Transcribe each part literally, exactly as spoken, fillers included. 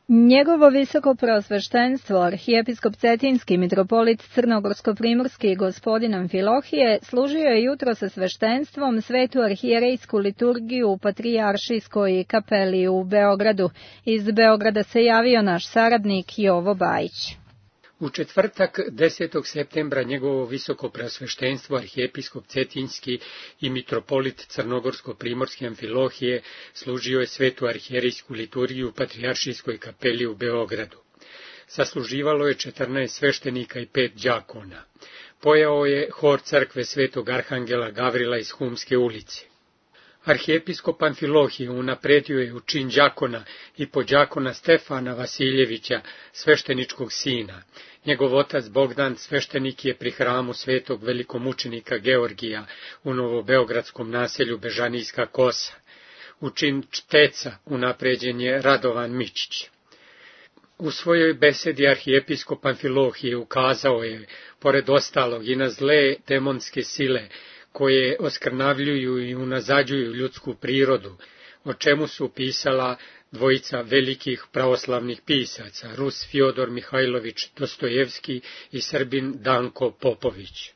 Njegovo visoko preosveštenstvo, arhijepiskop Cetinski, mitropolit Crnogorsko-primorski gospodin Amfilohije, služio je jutro sa sveštenstvom svetu arhijerejsku liturgiju u Patrijaršijskoj kapeli u Beogradu. Iz Beograda se javio naš saradnik Jovo Bajić. U četvrtak, desetog septembra, njegovo visoko preosveštenstvo, arhijepiskop Cetinski i mitropolit Crnogorsko-primorski Amfilohije služio je svetu arhijerejsku liturgiju u Patrijaršijskoj kapeli u Beogradu. Sasluživalo je četrnaest sveštenika i pet đakona. Pojao je hor crkve svetog arhangela Gavrila iz Humske ulice. Arhijepiskop Amfilohije unapredio je u čin đakona i podđakona Stefana Vasiljevića, svešteničkog sina. Njegov otac Bogdan sveštenik je pri hramu svetog velikomučenika Georgija u novobeogradskom naselju Bežanijska Kosa. U čin čteca unapređen je Radovan Mičić. U svojoj besedi arhijepiskop Amfilohije ukazao je, pored ostalog, i na zle demonske sile koje oskrnavljuju i unazađuju ljudsku prirodu, o čemu su pisala dvojica velikih pravoslavnih pisaca, Rus Fjodor Mihajlović Dostojevski i Srbin Danko Popović.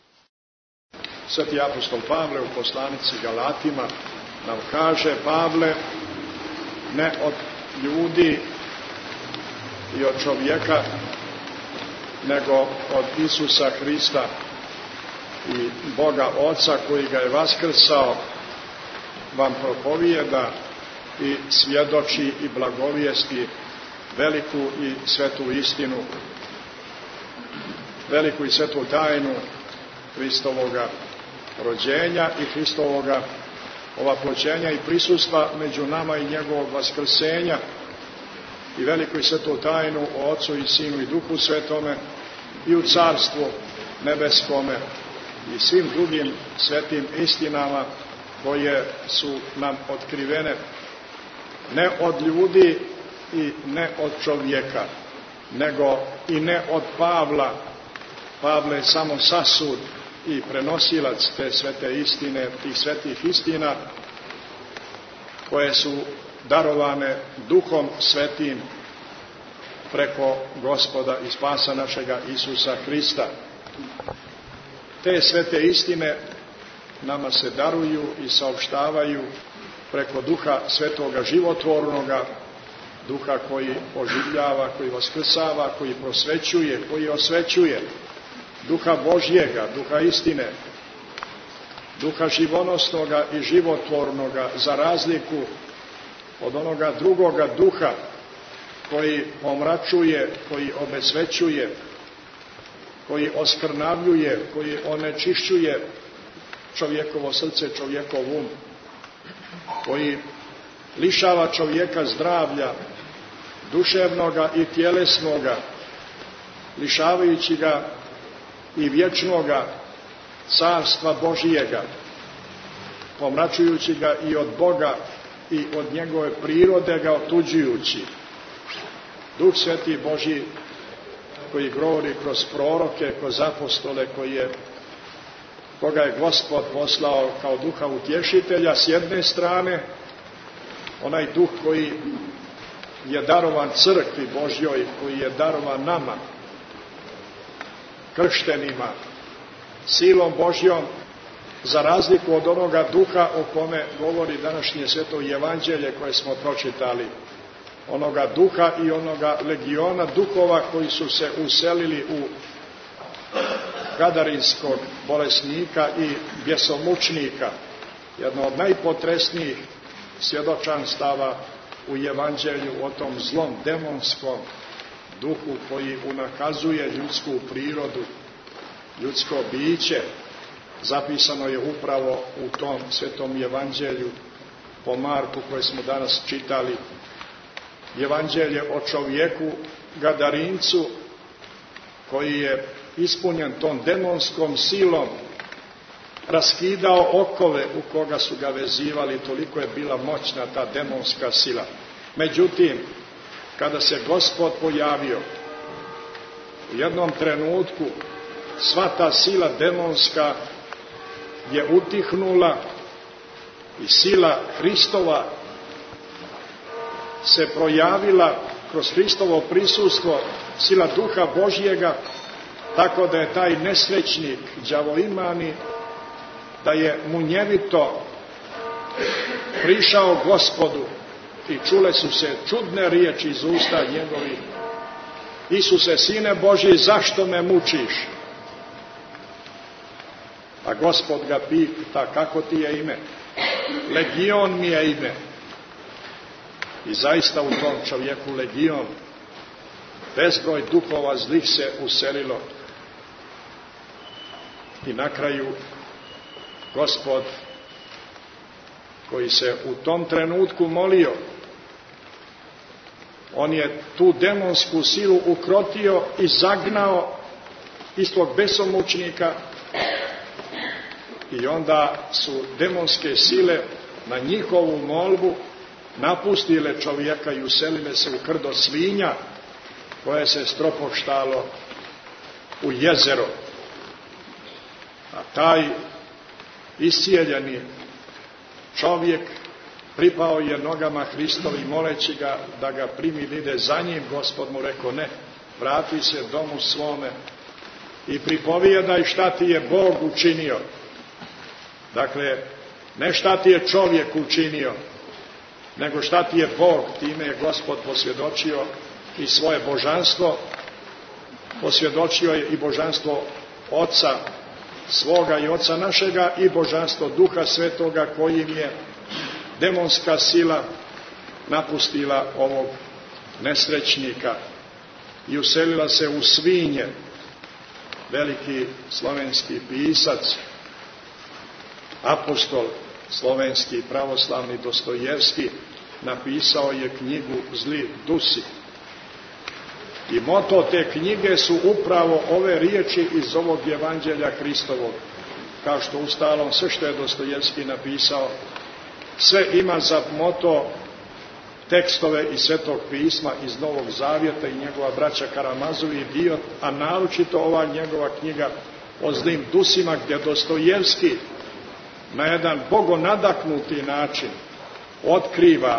Sveti apostol Pavle u poslanici Galatima nam kaže: Pavle, ne od ljudi i od čovjeka, nego od Isusa Hrista i Boga Oca koji ga je vaskrsao, vam propovijeda i svjedoči i blagovijesti veliku i svetu istinu, veliku i svetu tajnu Hristovoga rođenja i Hristovoga ovaploćenja i prisustva među nama i njegovog vaskrsenja, i veliku i svetu tajnu o Otcu i Sinu i Duhu Svetome i u Carstvu nebeskome i svim drugim svetim istinama koje su nam otkrivene ne od ljudi i ne od čovjeka, nego i ne od Pavla. Pavle je samo sasud i prenosilac te svete istine, tih svetih istina koje su darovane Duhom Svetim preko Gospoda i Spasa našega Isusa Hrista. Te svete istine nama se daruju i saopštavaju preko Duha Svetoga životvornoga, Duha koji oživljava, koji vaskrsava, koji prosvećuje, koji osvećuje, Duha Božjega, Duha istine, Duha živonosnoga i životvornoga, za razliku od onoga drugoga duha koji omračuje, koji obesvećuje, koji oskrnavljuje, koji onečišćuje čovjekovo srce, čovjekov um, koji lišava čovjeka zdravlja duševnoga i tjelesnoga, lišavajući ga i vječnoga carstva Božijega, pomračujući ga i od Boga i od njegove prirode ga otuđujući. Duh Sveti Božji koji govori kroz proroke, kroz apostole, koji je, koga je Gospod poslao kao duha utješitelja s jedne strane, onaj duh koji je darovan crkvi Božjoj, koji je darovan nama, krštenima, silom Božjom, za razliku od onoga duha o kome govori današnje sveto evanđelje koje smo pročitali, onoga duha i onoga legiona duhova koji su se uselili u gadarinskog bolesnika i bjesomučnika, jedno od najpotresnijih svjedočanstava u evanđelju o tom zlom demonskom duhu koji unakazuje ljudsku prirodu, ljudsko biće. Zapisano je upravo u tom svetom evanđelju po Marku koje smo danas čitali, evanđelje o čovjeku Gadarincu koji je ispunjen tom demonskom silom raskidao okove u koga su ga vezivali, toliko je bila moćna ta demonska sila. Međutim, kada se Gospod pojavio, u jednom trenutku sva ta sila demonska je utihnula i sila Hristova se projavila kroz Hristovo prisustvo, sila Duha Božjega, tako da je taj nesrećnik đavoimani, da je munjevito prišao Gospodu i čule su se čudne riječi iz usta njegovih. Isuse, Sine Božji, zašto me mučiš? A Gospod ga pita, kako ti je ime? Legion mi je ime. I zaista u tom čovjeku legion, bezbroj duhova zlih se uselilo. I na kraju Gospod, koji se u tom trenutku molio, on je tu demonsku silu ukrotio i zagnao iz tog besomučnika, i onda su demonske sile na njihovu molbu napustile čovjeka i uselile se u krdo svinja koje se stropoštalo u jezero. A taj iscijeljeni čovjek pripao je nogama Hristovi, moleći ga da ga primi, da ide za njim. Gospod mu rekao, ne, vrati se domu svome i pripovijedaj šta ti je Bog učinio. Dakle, ne šta ti je čovjek učinio, nego šta ti je Bog. Time je Gospod posvjedočio i svoje božanstvo, posvjedočio je i božanstvo Oca svoga i Oca našega i božanstvo Duha Svetoga, kojim je demonska sila napustila ovog nesrećnika i uselila se u svinje. Veliki slovenski pisac, apostol slovenski pravoslavni Dostojevski, napisao je knjigu Zli dusi. I moto te knjige su upravo ove riječi iz ovog evanđelja Hristovog. Kao što ustalom sve što je Dostojevski napisao, sve ima za moto tekstove iz Svetog pisma, iz Novog Zavjeta, i njegova braća Karamazovi i Diot, a naročito ova njegova knjiga o zlim dusima, gdje Dostojevski na jedan bogonadahnuti način otkriva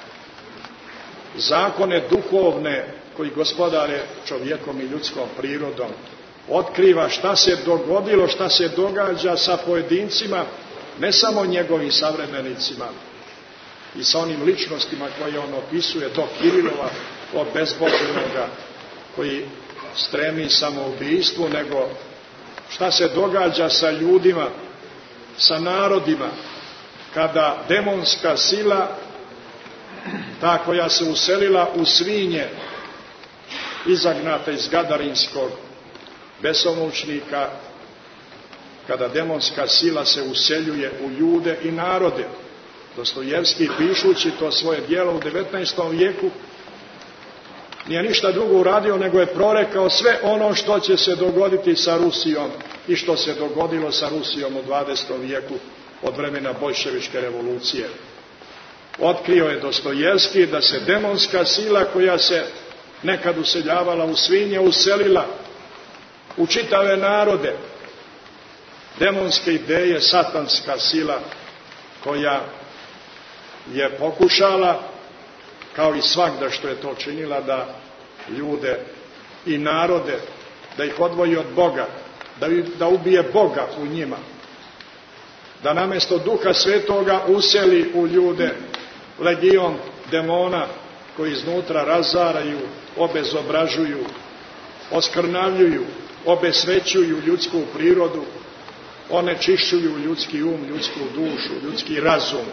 zakone duhovne koji gospodare čovjekom i ljudskom prirodom. Otkriva šta se dogodilo, šta se događa sa pojedincima, ne samo njegovim savremenicima i sa onim ličnostima koje on opisuje, do Kirilova, od bezbožnoga koji stremi samoubistvu, nego šta se događa sa ljudima, sa narodima, kada demonska sila, ta koja se uselila u svinje, izagnata iz Gadarinskog besomučnika, kada demonska sila se useljuje u ljude i narode. Dostojevski, pišući to svoje djelo u devetnaestom vijeku, nije ništa drugo uradio nego je prorekao sve ono što će se dogoditi sa Rusijom i što se dogodilo sa Rusijom u dvadesetom vijeku od vremena Boljševičke revolucije. Otkrio je Dostojevski da se demonska sila koja se nekad useljavala u svinje uselila u čitave narode. Demonske ideje, satanska sila koja je pokušala, kao i svagda što je to činila, da ljude i narode, da ih odvoji od Boga, da, da ubije Boga u njima, da namjesto Duha Svetoga useli u ljude legion demona koji iznutra razaraju, obezobražuju, oskrnavljuju, obesvećuju ljudsku prirodu, onečišćuju ljudski um, ljudsku dušu, ljudski razum.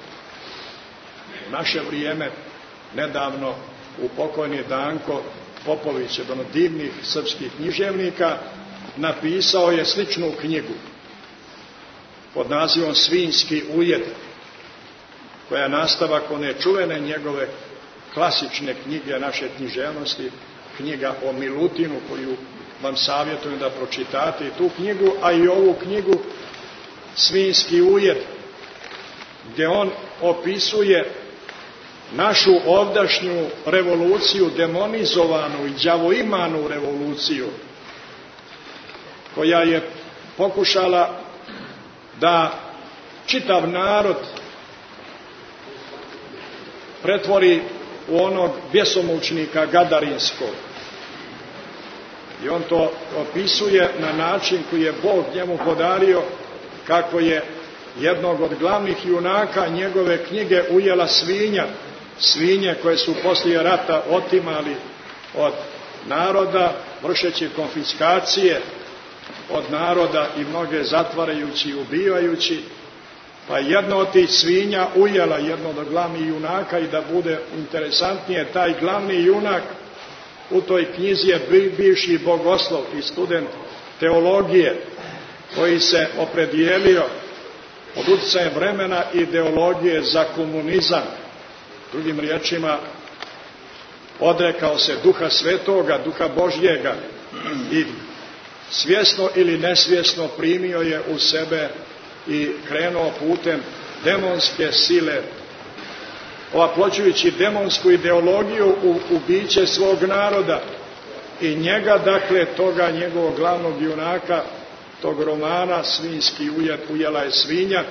U naše vrijeme, nedavno, u pokojni Danko Popović, jedan od divnih srpskih književnika, napisao je sličnu knjigu pod nazivom Svinjski ujed, koja je nastavak one čuvene njegove klasične knjige naše književnosti, knjiga o Milutinu, koju vam savjetujem da pročitate i tu knjigu, a i ovu knjigu Svinjski ujed, gdje on opisuje našu ovdašnju revoluciju, demonizovanu i đavoimanu revoluciju, koja je pokušala da čitav narod pretvori u onog bjesomučnika Gadarinskog. I on to opisuje na način koji je Bog njemu podario, kako je jednog od glavnih junaka njegove knjige ujela svinja, svinje koje su poslije rata otimali od naroda, vršeći konfiskacije od naroda i mnoge zatvarajući i ubivajući, pa jedno od tih svinja ujela jednog od glavnih junaka. I da bude interesantnije, taj glavni junak u toj knjizi je bivši bogoslov i student teologije, koji se opredijelio pod utjecajem vremena i ideologije za komunizam. Drugim riječima, odrekao se Duha Svetoga, Duha Božjega i svjesno ili nesvjesno primio je u sebe i krenuo putem demonske sile, oplođujući demonsku ideologiju u, u biće svog naroda. I njega, dakle, toga njegovog glavnog junaka, tog romana Svinjski ujet, ujela je svinja,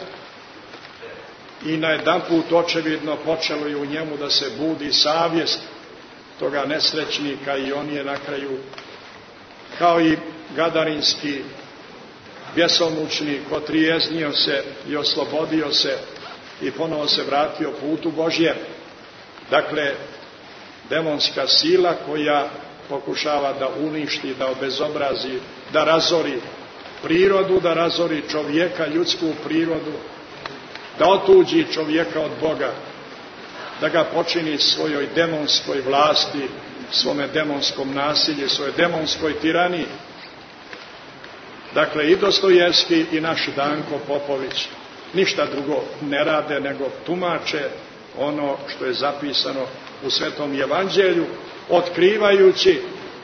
i najedanput očevidno počelo je u njemu da se budi savjest toga nesrećnika, i on je na kraju, kao i Gadarinski bjesomučnik, otrijeznio se i oslobodio se i ponovo se vratio putu Božjem. Dakle, demonska sila koja pokušava da uništi, da obezobrazi, da razori prirodu, da razori čovjeka, ljudsku prirodu, da otuđi čovjeka od Boga, da ga počini svojoj demonskoj vlasti, svome demonskom nasilju, svojoj demonskoj tiraniji. Dakle, i Dostojevski i naš Danko Popović ništa drugo ne rade nego tumače ono što je zapisano u Svetom Evanđelju, otkrivajući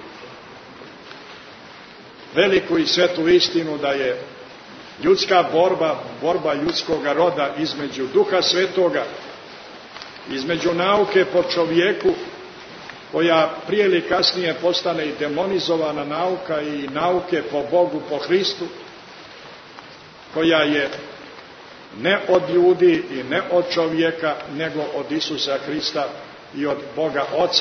veliku i svetu istinu da je ljudska borba, borba ljudskog roda između Duha Svetoga, između nauke po čovjeku, koja prije ili kasnije postane i demonizovana nauka, i nauke po Bogu, po Hristu, koja je ne od ljudi i ne od čovjeka, nego od Isusa Hrista i od Boga Oca.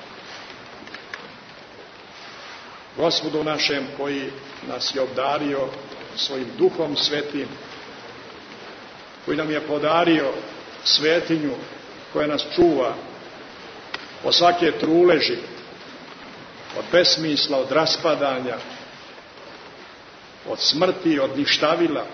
Gospodu našem, koji nas je obdario svojim Duhom Svetim, koji nam je podario svetinju koja nas čuva od svake truleži, od besmisla, od raspadanja, od smrti, od ništavila.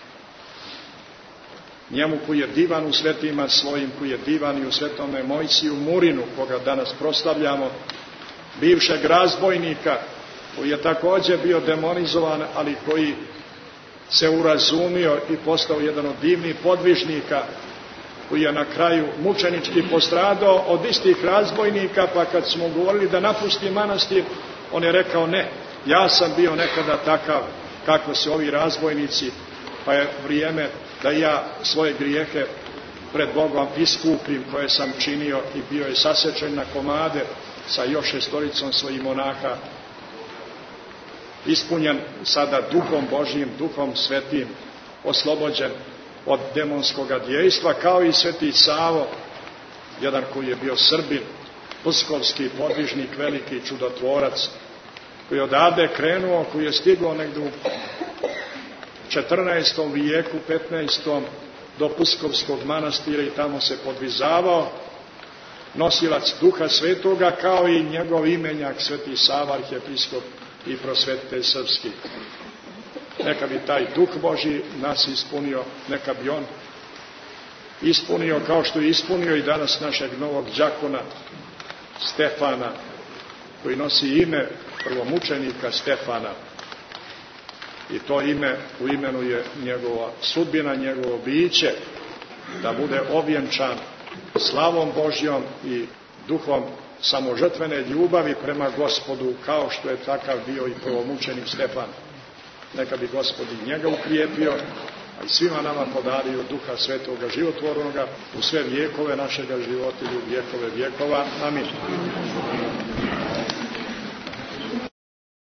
Njemu koji je divan u svetima svojim, koji je divan i u svetome Mojsiju Murinu, koga danas proslavljamo, bivšeg razbojnika, koji je također bio demonizovan, ali koji se urazumio i postao jedan od divnih podvižnika, koji je na kraju mučenički postradao od istih razbojnika, pa kad smo govorili da napusti manastir, on je rekao: ne, ja sam bio nekada takav kako su ovi razbojnici, pa je vrijeme da ja svoje grijehe pred Bogom iskupim koje sam činio, i bio je sasečen na komade sa još šestoricom svojih monaha, ispunjen sada Duhom Božjim, Duhom Svetim, oslobođen od demonskoga djejstva, kao i Sveti Savo, jedan koji je bio Srbin, pskovski podvižnik, veliki čudotvorac, koji je odavde krenuo, koji je stigao negdje u četrnaestom vijeku, petnaestom do Pskovskog manastira i tamo se podvizavao, nosilac Duha Svetoga, kao i njegov imenjak Sveti Sava, arhijepiskop i prosvetitelj srpski. Neka bi taj Duh Božji nas ispunio, neka bi on ispunio kao što je ispunio i danas našeg novog đakona Stefana, koji nosi ime prvomučenika Stefana. I to ime u imenu je njegova sudbina, njegovo biće, da bude ovjenčan slavom Božjom i duhom samožrtvene ljubavi prema Gospodu, kao što je takav bio i prvomučenik Stefan. Neka bi Gospod i njega ukrijepio, a i svima nama podario Duha Svetoga životvornoga u sve vijekove našega života i u vijekove vijekova. Amin.